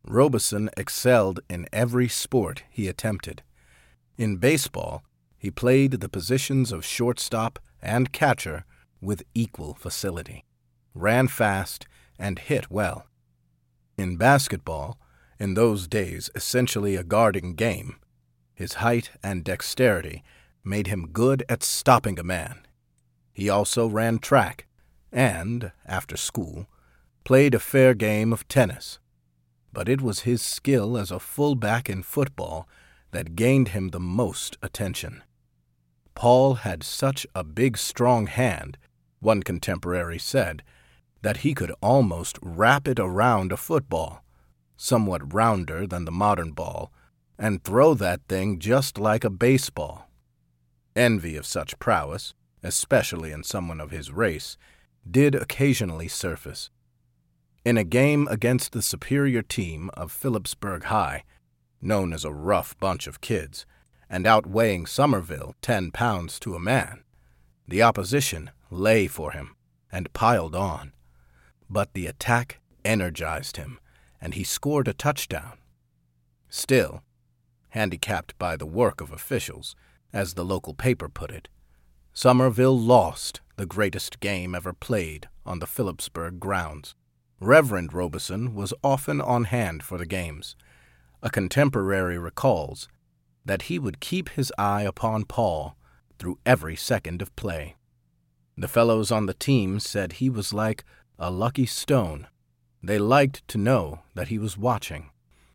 Robeson excelled in every sport he attempted. In baseball, he played the positions of shortstop and catcher with equal facility, ran fast, and hit well. In basketball, in those days essentially a guarding game, his height and dexterity made him good at stopping a man. He also ran track and, after school, played a fair game of tennis. But it was his skill as a fullback in football that gained him the most attention. Paul had such a big, strong hand, one contemporary said, that he could almost wrap it around a football, somewhat rounder than the modern ball, and throw that thing just like a baseball. Envy of such prowess, especially in someone of his race, did occasionally surface. In a game against the superior team of Phillipsburg High, known as a rough bunch of kids, and outweighing Somerville 10 pounds to a man, the opposition lay for him and piled on. But the attack energized him, and he scored a touchdown. Still, handicapped by the work of officials, as the local paper put it, Somerville lost the greatest game ever played on the Phillipsburg grounds. Reverend Robeson was often on hand for the games. A contemporary recalls that he would keep his eye upon Paul through every second of play. The fellows on the team said he was like a lucky stone. They liked to know that he was watching.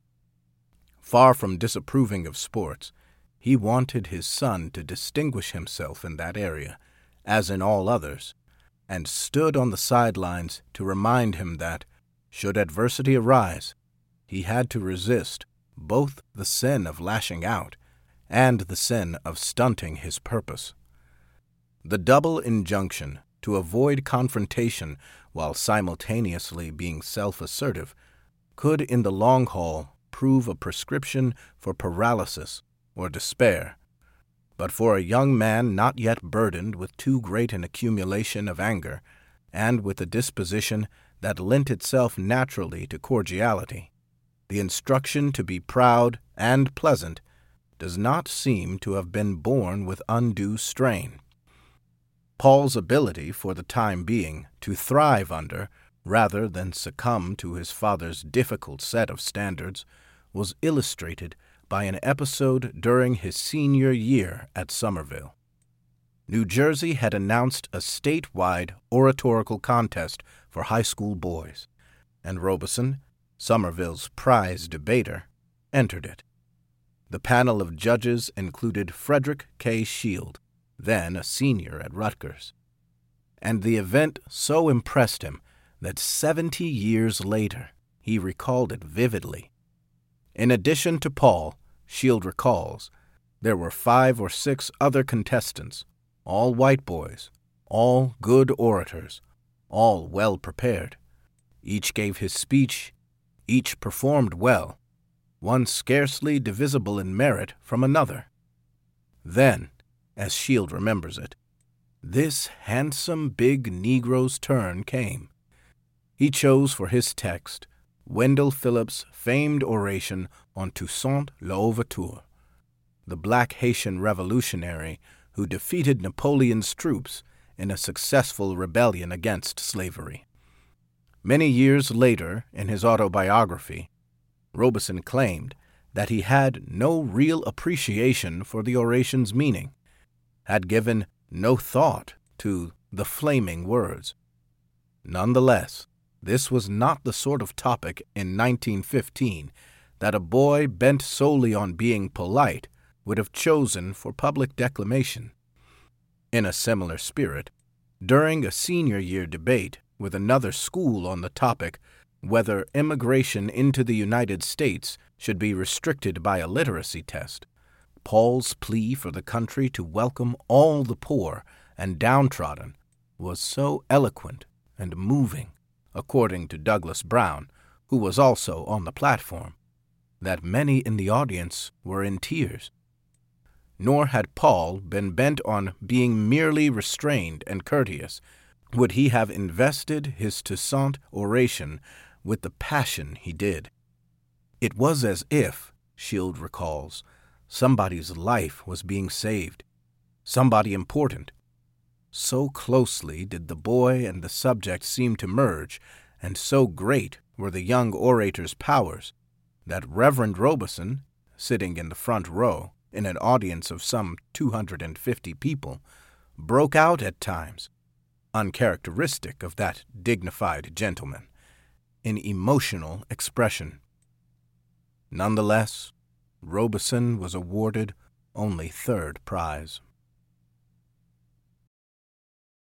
Far from disapproving of sports, he wanted his son to distinguish himself in that area, as in all others, and stood on the sidelines to remind him that, should adversity arise, he had to resist both the sin of lashing out and the sin of stunting his purpose. The double injunction to avoid confrontation while simultaneously being self-assertive could in the long haul prove a prescription for paralysis or despair, but for a young man not yet burdened with too great an accumulation of anger, and with a disposition that lent itself naturally to cordiality, the instruction to be proud and pleasant does not seem to have been borne with undue strain. Paul's ability for the time being to thrive under, rather than succumb to his father's difficult set of standards, was illustrated by an episode during his senior year at Somerville. New Jersey had announced a statewide oratorical contest for high school boys, and Robeson, Somerville's prize debater, entered it. The panel of judges included Frederick K. Shield, then a senior at Rutgers, and the event so impressed him that 70 years later he recalled it vividly. In addition to Paul, Shield recalls, there were 5 or 6 other contestants, all white boys, all good orators, all well prepared. Each gave his speech, each performed well, one scarcely divisible in merit from another. Then, as Shield remembers it, this handsome big Negro's turn came. He chose for his text Wendell Phillips' famed oration on Toussaint L'Ouverture, the black Haitian revolutionary who defeated Napoleon's troops in a successful rebellion against slavery. Many years later, in his autobiography, Robeson claimed that he had no real appreciation for the oration's meaning, had given no thought to the flaming words. Nonetheless, this was not the sort of topic in 1915 that a boy bent solely on being polite would have chosen for public declamation. In a similar spirit, during a senior year debate with another school on the topic whether immigration into the United States should be restricted by a literacy test, Paul's plea for the country to welcome all the poor and downtrodden was so eloquent and moving, according to Douglas Brown, who was also on the platform, that many in the audience were in tears. Nor had Paul been bent on being merely restrained and courteous, would he have invested his Toussaint oration with the passion he did. It was as if, Shield recalls, somebody's life was being saved, somebody important. So closely did the boy and the subject seem to merge, and so great were the young orator's powers, that Reverend Robeson, sitting in the front row in an audience of some 250 people, broke out at times, uncharacteristic of that dignified gentleman, in emotional expression. Nonetheless, Robeson was awarded only third prize.